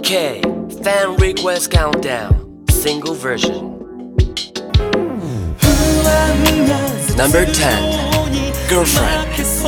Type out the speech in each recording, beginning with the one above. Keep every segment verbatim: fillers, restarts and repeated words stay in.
K Fan Request Countdown Single Version. Number ten Girlfriend.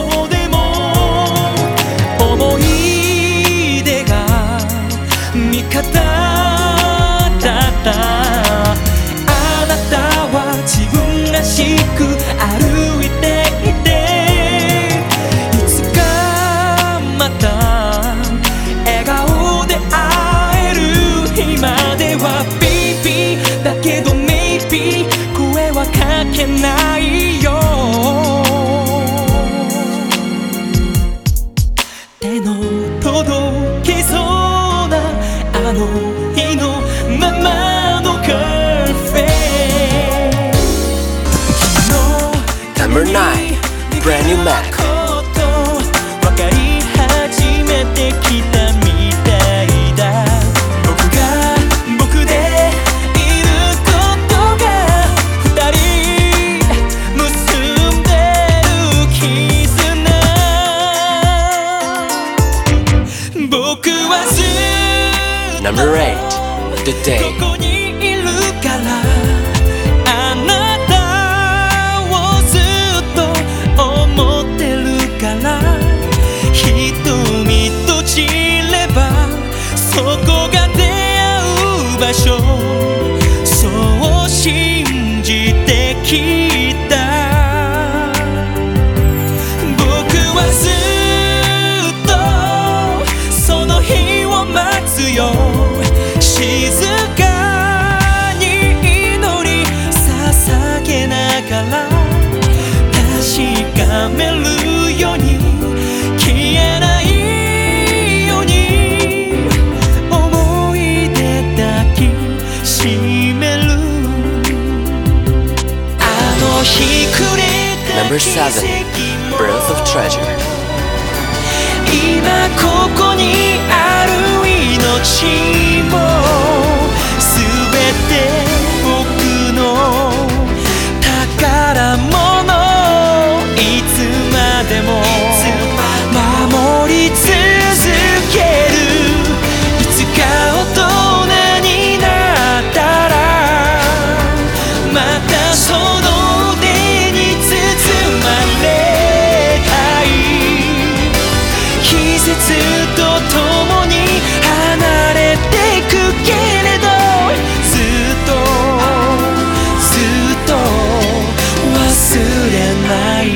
思い出が味方だったあなたは自分らしく歩いていていつかまた笑顔で会える日までは Baby だけど Maybe 声はかけないよ手の届きそうなあの日のままの Girlfriend Number nine Brand New Mac. 分かり始めてきたみたいだ僕が僕でいることが二人結んでる絆僕はずっと Number eight The Day. ここにいるからあなたをずっと思ってるから瞳閉じればそこが出会う場所そう信じてきた僕はずっとその日を待つよ静かに祈り捧げながら確かめるように消えないように思い出抱きしめるあの日くれた Number seven Birth of Treasure. 今ここにある命もすべて僕の宝物いつまでも守り続けるいつか大人になったらまたその腕に包まれたい季節とともに離れていくけれどずっとずっと忘れない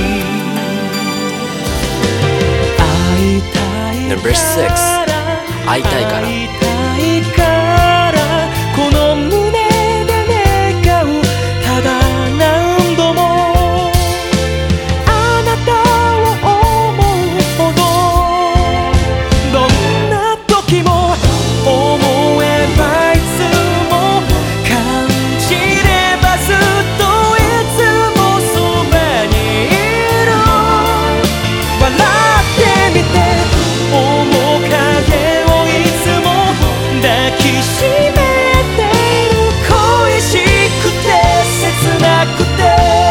会いたい Number six 会いたいから会いたいからこの胸で願うただ何度もあなたを思うほどどんな時も思えばいつも感じればずっといつもそばにいる笑ってみて面影をいつも抱きしめている恋しくて切なくて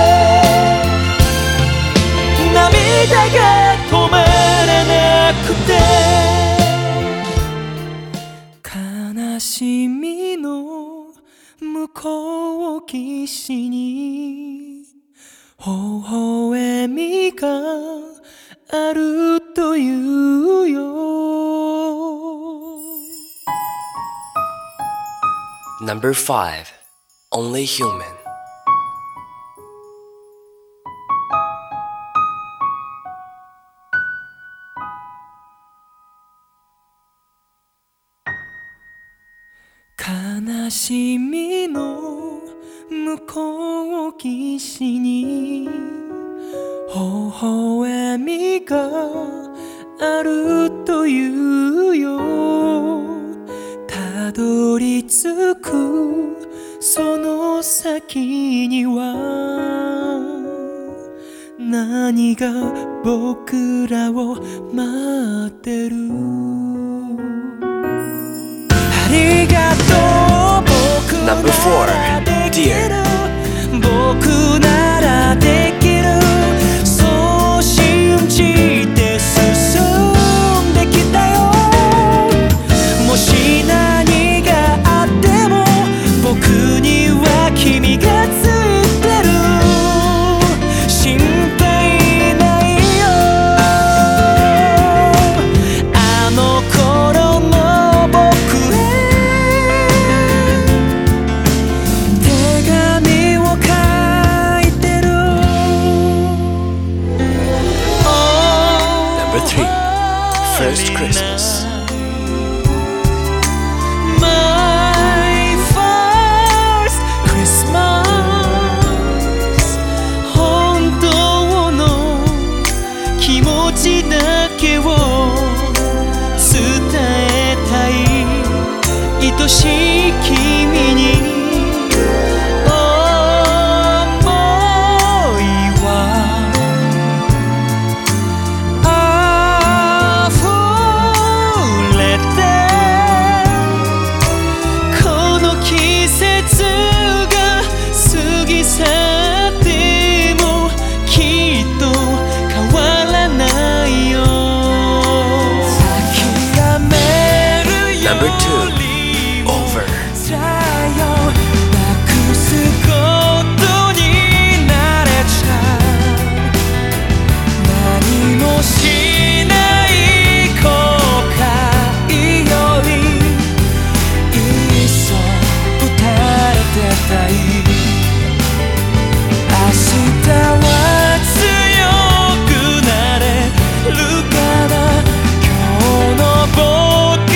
涙が止まらなくて悲しみの向こう岸に微笑みがあるというよ Number five Only Human. 悲しみの向こう岸に微笑みがあるというよたどり着くその先には何が僕らを待ってるありがとう僕なら Number four Dear. 僕ならできるそう信じて進んできたよもし Number three, First Christmas. My first Christmas 本当の気持ちだけを伝えたい愛しい君に Number two, Over. なくすことになれちゃう何もしない後悔よりいっそ打たれてたい明日は強くなれるかな今日の僕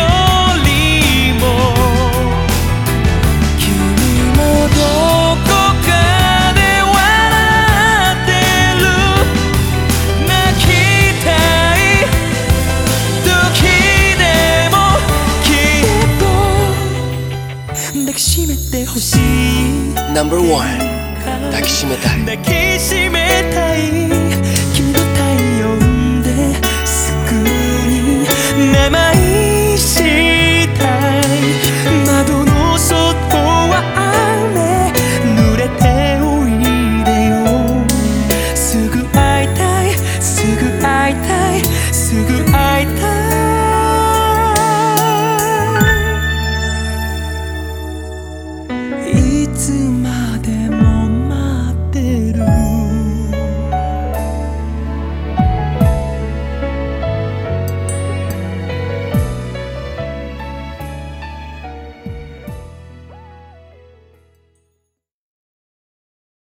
抱きしめてほしい Number one, 抱きしめたい。 抱きしめたい